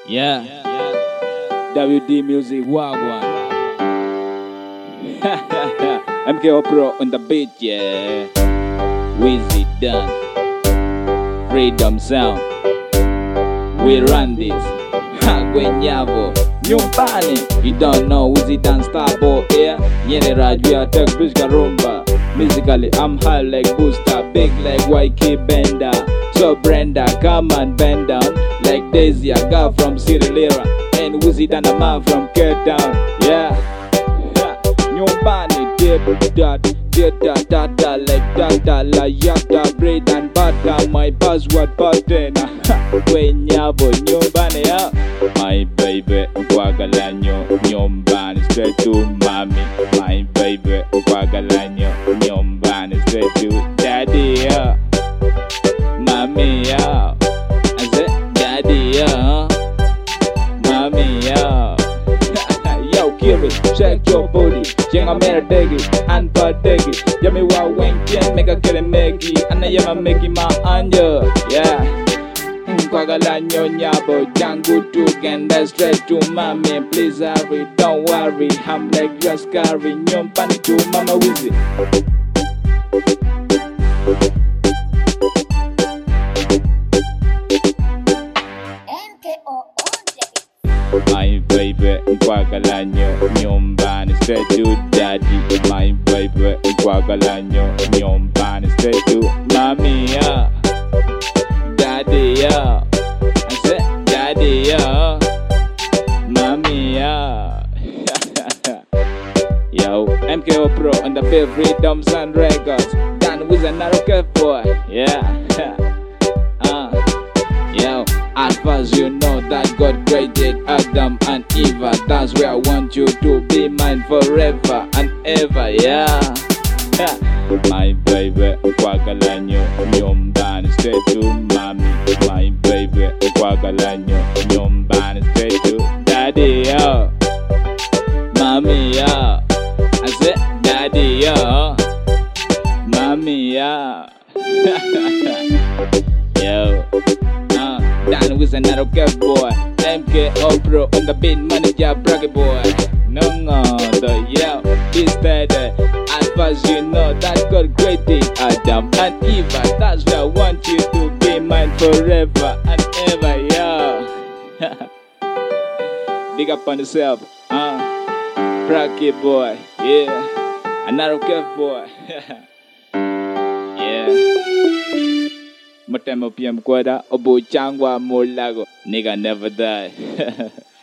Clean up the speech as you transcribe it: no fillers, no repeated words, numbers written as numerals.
Yeah. WD Music Wagwan. MKO Pro on the beat, yeah. Wheezy done. Freedom sound. We run this. Gwenyavo. Nyumbani. You don't know Wheezy done Starboy, yeah. Yene Rajua Tech Bridge Garumba. Musically I'm high like Booster, big like YK Bender. So Brenda, come and bend down like Daisy, a girl from Sierra Leone, and Wheezy done a man from Cape Town. Yeah. Nyumbani da like dada la yada bread and butter. My password button. Gwenyavo nyumbani ya. My baby Gwagalanyo nyumbani straight to mommy. My baby Gwagalanyo nyumbani straight to daddy ya. Mommy ya. I said daddy ya. Mommy ya. Yo, Kiri, shake your booty. Jenga mera degi, anpa degi. Yami wa wenken, mega kere megi. Ana yama megi ma anja. Yeah. Kwagalanyo nyabo, jangu to genda straight to mommy. Please hurry, don't worry. I'm like your scary. Nyompani to mama Wheezy. My baby, Gwagalanyo nyumbani straight to daddy. My baby, Gwagalanyo nyumbani straight to mommy, yeah. Daddy, yeah. I said daddy, yeah. Mommy, yeah. Yo, MKO Pro on the beat, Freedom Sound Records. Done with another good boy, yeah. Yo, at first you know that God created Adam and Eve. That's where I want you to be mine forever and ever, yeah. My baby, Gwagalanyo nyumbani straight to mommy. My baby, Gwagalanyo nyumbani straight to daddy, yo. Mommy, yo. I said daddy, yo. Mommy, yo. Yo. Done with another good boy. MKO Pro on the beat, manager braggy boy. No, yo, this better. At first you know that God created Adam and Eve. That's why I want you to be mine forever and ever, yo. Big up on yourself, braggy boy, yeah. Another good boy. Yeah. Matemo PM Kwada, Obo Changwa Molago. Nigga never die.